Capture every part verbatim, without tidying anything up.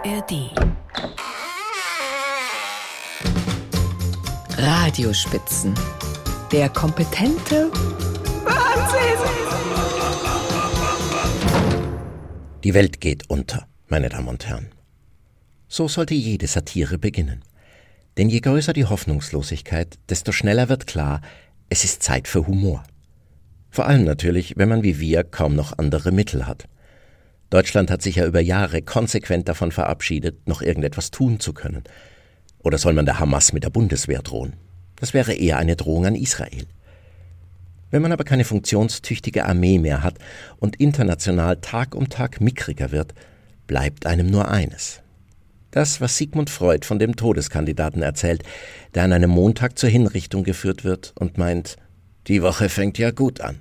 A R D. Radiospitzen. Der kompetente Wahnsinn. Die Welt geht unter, meine Damen und Herren. So sollte jede Satire beginnen. Denn je größer die Hoffnungslosigkeit, desto schneller wird klar, es ist Zeit für Humor. Vor allem natürlich, wenn man wie wir kaum noch andere Mittel hat. Deutschland hat sich ja über Jahre konsequent davon verabschiedet, noch irgendetwas tun zu können. Oder soll man der Hamas mit der Bundeswehr drohen? Das wäre eher eine Drohung an Israel. Wenn man aber keine funktionstüchtige Armee mehr hat und international Tag um Tag mickriger wird, bleibt einem nur eines. Das, was Sigmund Freud von dem Todeskandidaten erzählt, der an einem Montag zur Hinrichtung geführt wird und meint, die Woche fängt ja gut an.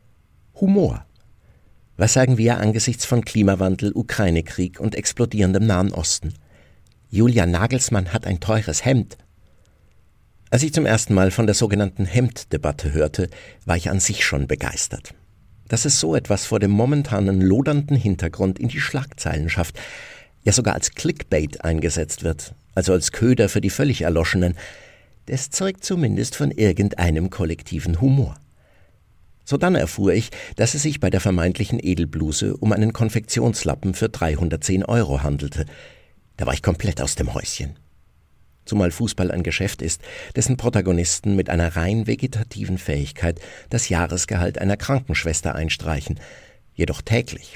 Humor. Was sagen wir angesichts von Klimawandel, Ukraine-Krieg und explodierendem Nahen Osten? Julia Nagelsmann hat ein teures Hemd. Als ich zum ersten Mal von der sogenannten Hemd-Debatte hörte, war ich an sich schon begeistert. Dass es so etwas vor dem momentanen lodernden Hintergrund in die Schlagzeilen schafft, ja sogar als Clickbait eingesetzt wird, also als Köder für die völlig Erloschenen, das zeugt zumindest von irgendeinem kollektiven Humor. Sodann erfuhr ich, dass es sich bei der vermeintlichen Edelbluse um einen Konfektionslappen für dreihundertzehn Euro handelte. Da war ich komplett aus dem Häuschen. Zumal Fußball ein Geschäft ist, dessen Protagonisten mit einer rein vegetativen Fähigkeit das Jahresgehalt einer Krankenschwester einstreichen, jedoch täglich.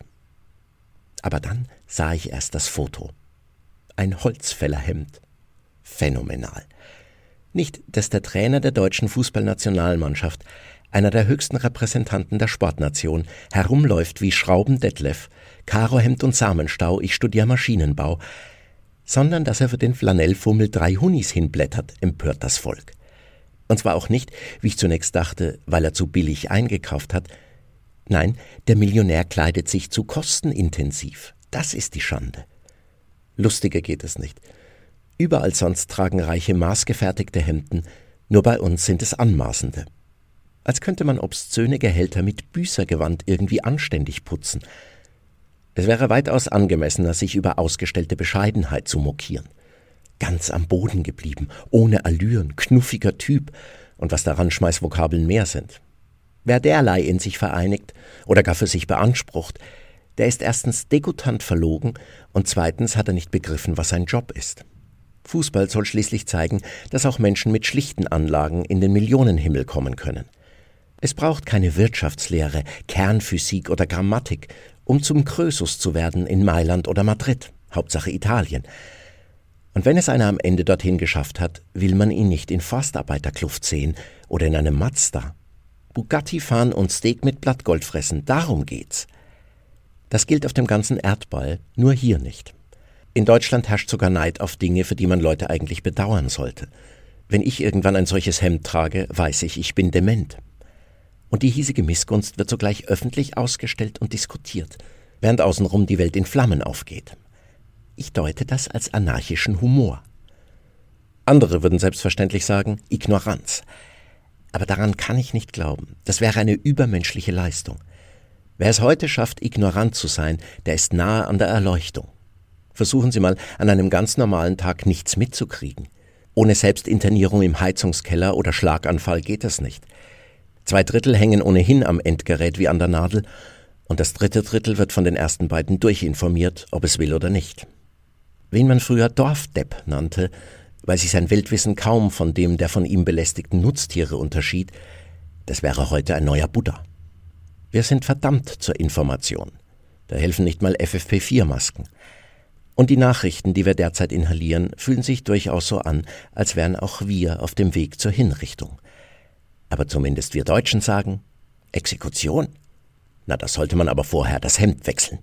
Aber dann sah ich erst das Foto. Ein Holzfällerhemd. Phänomenal. Nicht, dass der Trainer der deutschen Fußballnationalmannschaft, einer der höchsten Repräsentanten der Sportnation, herumläuft wie Schrauben-Detlef, Karohemd und Samenstau, ich studiere Maschinenbau, sondern dass er für den Flanellfummel drei Hunnis hinblättert, empört das Volk. Und zwar auch nicht, wie ich zunächst dachte, weil er zu billig eingekauft hat. Nein, der Millionär kleidet sich zu kostenintensiv. Das ist die Schande. Lustiger geht es nicht. Überall sonst tragen Reiche maßgefertigte Hemden, nur bei uns sind es anmaßende. Als könnte man obszöne Gehälter mit Büßergewand irgendwie anständig putzen. Es wäre weitaus angemessener, sich über ausgestellte Bescheidenheit zu mokieren. Ganz am Boden geblieben, ohne Allüren, knuffiger Typ und was daran Schmeißvokabeln mehr sind. Wer derlei in sich vereinigt oder gar für sich beansprucht, der ist erstens degutant verlogen und zweitens hat er nicht begriffen, was sein Job ist. Fußball soll schließlich zeigen, dass auch Menschen mit schlichten Anlagen in den Millionenhimmel kommen können. Es braucht keine Wirtschaftslehre, Kernphysik oder Grammatik, um zum Krösus zu werden in Mailand oder Madrid, Hauptsache Italien. Und wenn es einer am Ende dorthin geschafft hat, will man ihn nicht in Forstarbeiterkluft sehen oder in einem Mazda. Bugatti fahren und Steak mit Blattgold fressen, darum geht's. Das gilt auf dem ganzen Erdball, nur hier nicht. In Deutschland herrscht sogar Neid auf Dinge, für die man Leute eigentlich bedauern sollte. Wenn ich irgendwann ein solches Hemd trage, weiß ich, ich bin dement. Und die hiesige Missgunst wird sogleich öffentlich ausgestellt und diskutiert, während außenrum die Welt in Flammen aufgeht. Ich deute das als anarchischen Humor. Andere würden selbstverständlich sagen, Ignoranz. Aber daran kann ich nicht glauben. Das wäre eine übermenschliche Leistung. Wer es heute schafft, ignorant zu sein, der ist nahe an der Erleuchtung. Versuchen Sie mal, an einem ganz normalen Tag nichts mitzukriegen. Ohne Selbstinternierung im Heizungskeller oder Schlaganfall geht es nicht. Zwei Drittel hängen ohnehin am Endgerät wie an der Nadel und das dritte Drittel wird von den ersten beiden durchinformiert, ob es will oder nicht. Wen man früher Dorfdepp nannte, weil sich sein Weltwissen kaum von dem der von ihm belästigten Nutztiere unterschied, das wäre heute ein neuer Buddha. Wir sind verdammt zur Information. Da helfen nicht mal F F P vier Masken. Und die Nachrichten, die wir derzeit inhalieren, fühlen sich durchaus so an, als wären auch wir auf dem Weg zur Hinrichtung. Aber zumindest wir Deutschen sagen, Exekution? Na, da sollte man aber vorher das Hemd wechseln.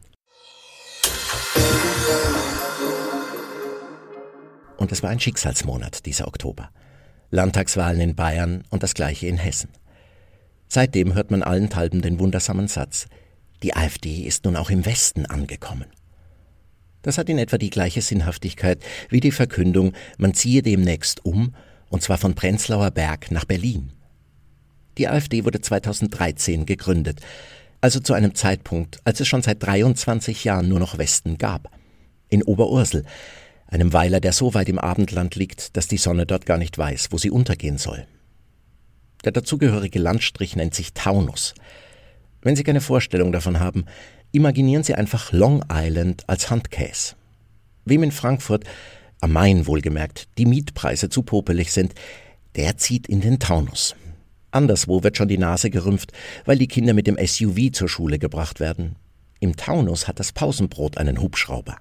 Und es war ein Schicksalsmonat, dieser Oktober. Landtagswahlen in Bayern und das gleiche in Hessen. Seitdem hört man allenthalben den wundersamen Satz, die AfD ist nun auch im Westen angekommen. Das hat in etwa die gleiche Sinnhaftigkeit wie die Verkündung, man ziehe demnächst um, und zwar von Prenzlauer Berg nach Berlin. Die AfD wurde zweitausenddreizehn gegründet, also zu einem Zeitpunkt, als es schon seit dreiundzwanzig Jahren nur noch Westen gab. in Oberursel, einem Weiler, der so weit im Abendland liegt, dass die Sonne dort gar nicht weiß, wo sie untergehen soll. Der dazugehörige Landstrich nennt sich Taunus. Wenn Sie keine Vorstellung davon haben, imaginieren Sie einfach Long Island als Handkäse. Wem in Frankfurt, am Main wohlgemerkt, die Mietpreise zu popelig sind, der zieht in den Taunus. Anderswo wird schon die Nase gerümpft, weil die Kinder mit dem S U V zur Schule gebracht werden. Im Taunus hat das Pausenbrot einen Hubschrauber.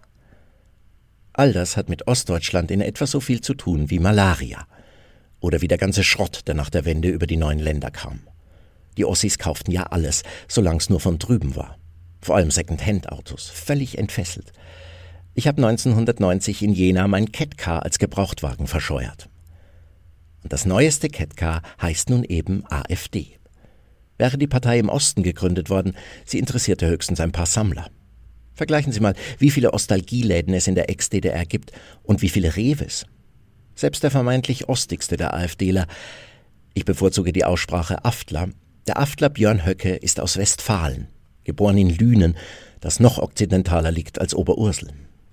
All das hat mit Ostdeutschland in etwa so viel zu tun wie Malaria. Oder wie der ganze Schrott, der nach der Wende über die neuen Länder kam. Die Ossis kauften ja alles, solange es nur von drüben war. Vor allem Second-Hand-Autos, völlig entfesselt. Ich habe neunzehnhundertneunzig in Jena mein Catcar als Gebrauchtwagen verscheuert. Und das neueste Catcar heißt nun eben AfD. Wäre die Partei im Osten gegründet worden, sie interessierte höchstens ein paar Sammler. Vergleichen Sie mal, wie viele Ostalgieläden es in der Ex-D D R gibt und wie viele Rewes. Selbst der vermeintlich ostigste der AfDler, ich bevorzuge die Aussprache Aftler, der Aftler Björn Höcke ist aus Westfalen, geboren in Lünen, das noch okzidentaler liegt als Oberursel.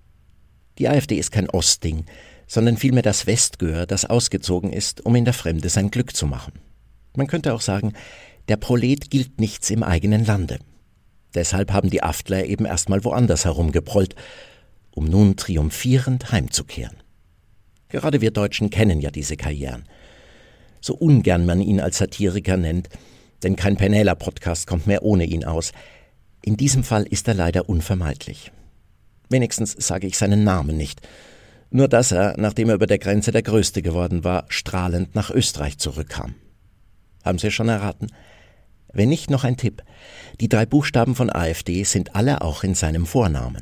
Die AfD ist kein Ostding, sondern vielmehr das Westgöer, das ausgezogen ist, um in der Fremde sein Glück zu machen. Man könnte auch sagen, der Prolet gilt nichts im eigenen Lande. Deshalb haben die Aftler eben erstmal woanders herumgeprollt, um nun triumphierend heimzukehren. Gerade wir Deutschen kennen ja diese Karrieren. So ungern man ihn als Satiriker nennt, denn kein Penela-Podcast kommt mehr ohne ihn aus. In diesem Fall ist er leider unvermeidlich. Wenigstens sage ich seinen Namen nicht. Nur dass er, nachdem er über der Grenze der Größte geworden war, strahlend nach Österreich zurückkam. Haben Sie schon erraten? Wenn nicht, noch ein Tipp. Die drei Buchstaben von AfD sind alle auch in seinem Vornamen.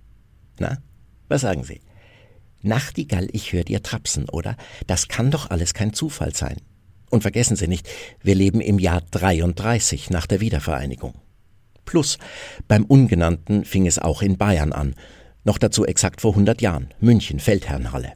Na, was sagen Sie? Nachtigall, ich hör dir trapsen, oder? Das kann doch alles kein Zufall sein. Und vergessen Sie nicht, wir leben im Jahr dreiunddreißig nach der Wiedervereinigung. Plus, beim Ungenannten fing es auch in Bayern an. Noch dazu exakt vor hundert Jahren, München, Feldherrnhalle.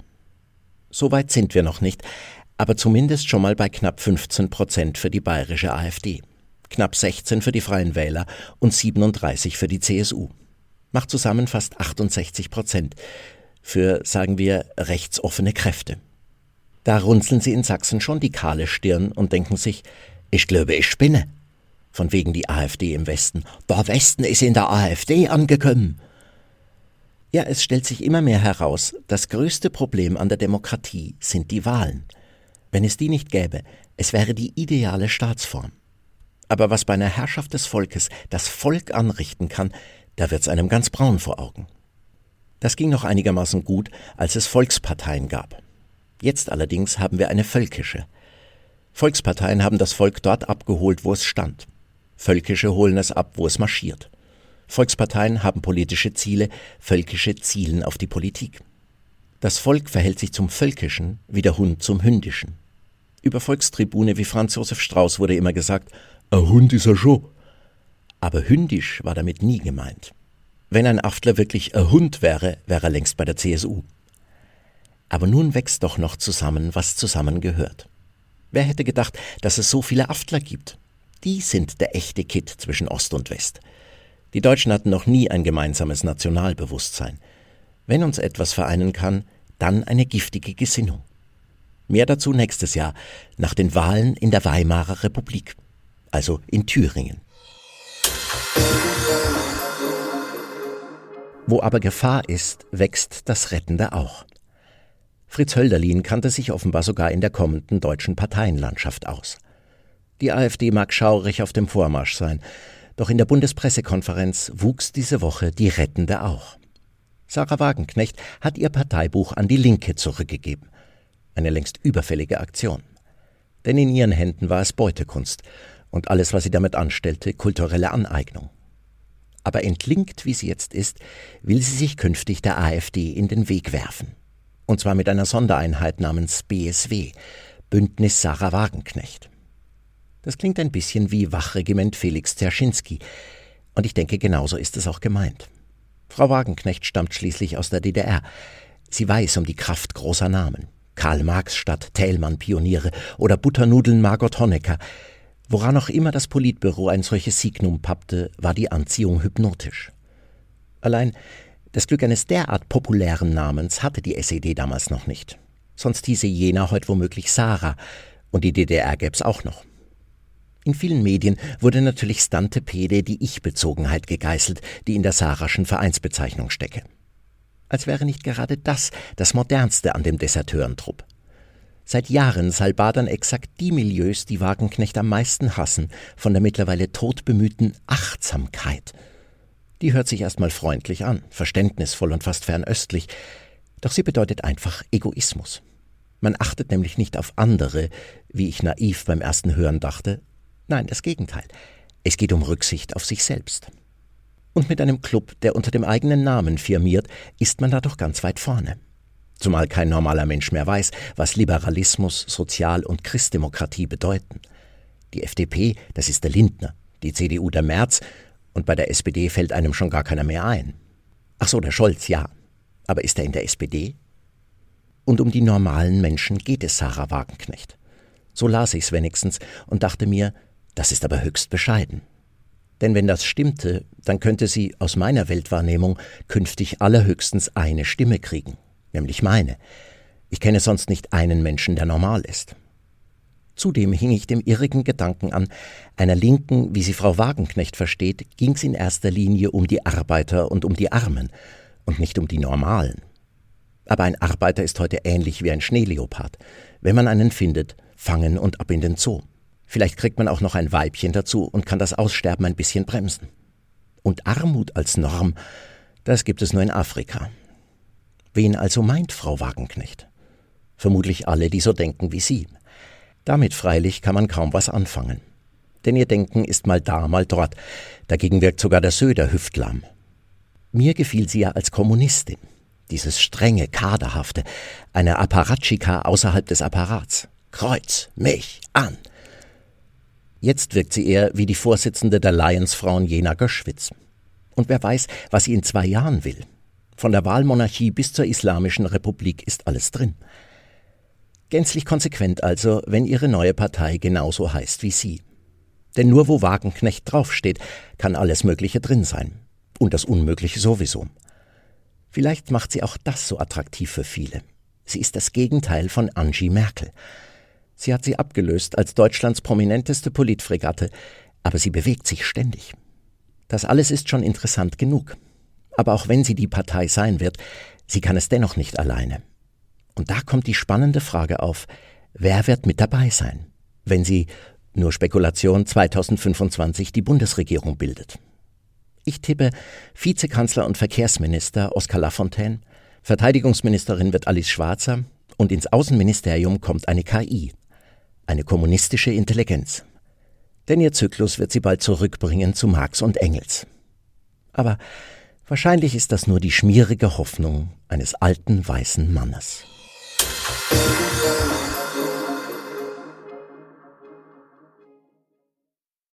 So weit sind wir noch nicht, aber zumindest schon mal bei knapp fünfzehn Prozent für die bayerische AfD, knapp sechzehn für die Freien Wähler und siebenunddreißig für die C S U. Macht zusammen fast achtundsechzig Prozent für, sagen wir, rechtsoffene Kräfte. Da runzeln sie in Sachsen schon die kahle Stirn und denken sich, ich glaube, ich spinne. Von wegen die AfD im Westen. Der Westen ist in der AfD angekommen. Ja, es stellt sich immer mehr heraus, das größte Problem an der Demokratie sind die Wahlen. Wenn es die nicht gäbe, es wäre die ideale Staatsform. Aber was bei einer Herrschaft des Volkes das Volk anrichten kann, da wird's einem ganz braun vor Augen. Das ging noch einigermaßen gut, als es Volksparteien gab. Jetzt allerdings haben wir eine völkische. Volksparteien haben das Volk dort abgeholt, wo es stand. Völkische holen es ab, wo es marschiert. Volksparteien haben politische Ziele, völkische zielen auf die Politik. Das Volk verhält sich zum Völkischen wie der Hund zum Hündischen. Über Volkstribune wie Franz Josef Strauß wurde immer gesagt, ein Hund ist er schon. Aber hündisch war damit nie gemeint. Wenn ein Aftler wirklich ein Hund wäre, wäre er längst bei der C S U. Aber nun wächst doch noch zusammen, was zusammengehört. Wer hätte gedacht, dass es so viele Aftler gibt? Die sind der echte Kitt zwischen Ost und West. Die Deutschen hatten noch nie ein gemeinsames Nationalbewusstsein. Wenn uns etwas vereinen kann, dann eine giftige Gesinnung. Mehr dazu nächstes Jahr, nach den Wahlen in der Weimarer Republik, also in Thüringen. Wo aber Gefahr ist, wächst das Rettende auch. Fritz Hölderlin kannte sich offenbar sogar in der kommenden deutschen Parteienlandschaft aus. Die AfD mag schaurig auf dem Vormarsch sein, doch in der Bundespressekonferenz wuchs diese Woche die Rettende auch. Sarah Wagenknecht hat ihr Parteibuch an die Linke zurückgegeben. Eine längst überfällige Aktion. Denn in ihren Händen war es Beutekunst und alles, was sie damit anstellte, kulturelle Aneignung. Aber entlinkt, wie sie jetzt ist, will sie sich künftig der AfD in den Weg werfen. Und zwar mit einer Sondereinheit namens B S W, Bündnis Sarah Wagenknecht. Das klingt ein bisschen wie Wachregiment Felix Dzerzhinsky. Und ich denke, genauso ist es auch gemeint. Frau Wagenknecht stammt schließlich aus der D D R. Sie weiß um die Kraft großer Namen. Karl-Marx-Stadt, Thälmann-Pioniere oder Butternudeln Margot Honecker. Woran auch immer das Politbüro ein solches Signum pappte, war die Anziehung hypnotisch. Allein, Das Glück eines derart populären Namens hatte die S E D damals noch nicht. Sonst hieße Jena heute womöglich Sarah und die D D R gäb's auch noch. In vielen Medien wurde natürlich stante pede die Ich-Bezogenheit gegeißelt, die in der Sarahschen Vereinsbezeichnung stecke. Als wäre nicht gerade das das Modernste an dem Deserteurentrupp. Seit Jahren salbadern exakt die Milieus, die Wagenknecht am meisten hassen, von der mittlerweile todbemühten Achtsamkeit. Die hört sich erstmal freundlich an, verständnisvoll und fast fernöstlich, doch sie bedeutet einfach Egoismus. Man achtet nämlich nicht auf andere, wie ich naiv beim ersten Hören dachte. Nein, das Gegenteil. Es geht um Rücksicht auf sich selbst. Und mit einem Club, der unter dem eigenen Namen firmiert, ist man da doch ganz weit vorne. Zumal kein normaler Mensch mehr weiß, was Liberalismus, Sozial- und Christdemokratie bedeuten. Die F D P, das ist der Lindner, die C D U der Merz, und bei der S P D fällt einem schon gar keiner mehr ein. Ach so, der Scholz, ja. Aber ist er in der S P D? Und um die normalen Menschen geht es Sarah Wagenknecht. So las ich's wenigstens und dachte mir, das ist aber höchst bescheiden. Denn wenn das stimmte, dann könnte sie aus meiner Weltwahrnehmung künftig allerhöchstens eine Stimme kriegen. Nämlich meine. Ich kenne sonst nicht einen Menschen, der normal ist. Zudem hing ich dem irrigen Gedanken an, einer Linken, wie sie Frau Wagenknecht versteht, ging's in erster Linie um die Arbeiter und um die Armen und nicht um die Normalen. Aber ein Arbeiter ist heute ähnlich wie ein Schneeleopard. Wenn man einen findet, fangen und ab in den Zoo. Vielleicht kriegt man auch noch ein Weibchen dazu und kann das Aussterben ein bisschen bremsen. Und Armut als Norm, das gibt es nur in Afrika. Wen also meint Frau Wagenknecht? Vermutlich alle, die so denken wie sie. Damit freilich kann man kaum was anfangen. Denn ihr Denken ist mal da, mal dort. Dagegen wirkt sogar der Söder hüftlahm. Mir gefiel sie ja als Kommunistin. Dieses strenge, kaderhafte, eine Apparatschika außerhalb des Apparats. Kreuz mich an! Jetzt wirkt sie eher wie die Vorsitzende der Lions-Frauen Jena Göschwitz. Und wer weiß, was sie in zwei Jahren will. Von der Wahlmonarchie bis zur Islamischen Republik ist alles drin. Gänzlich konsequent also, wenn ihre neue Partei genauso heißt wie sie. Denn nur wo Wagenknecht draufsteht, kann alles Mögliche drin sein. Und das Unmögliche sowieso. Vielleicht macht sie auch das so attraktiv für viele. Sie ist das Gegenteil von Angie Merkel. Sie hat sie abgelöst als Deutschlands prominenteste Politfregatte, aber sie bewegt sich ständig. Das alles ist schon interessant genug. Aber auch wenn sie die Partei sein wird, sie kann es dennoch nicht alleine. Und da kommt die spannende Frage auf, wer wird mit dabei sein, wenn sie, nur Spekulation, zweitausendfünfundzwanzig die Bundesregierung bildet? Ich tippe Vizekanzler und Verkehrsminister Oskar Lafontaine, Verteidigungsministerin wird Alice Schwarzer und ins Außenministerium kommt eine K I, eine kommunistische Intelligenz. Denn ihr Zyklus wird sie bald zurückbringen zu Marx und Engels. Aber wahrscheinlich ist das nur die schmierige Hoffnung eines alten weißen Mannes.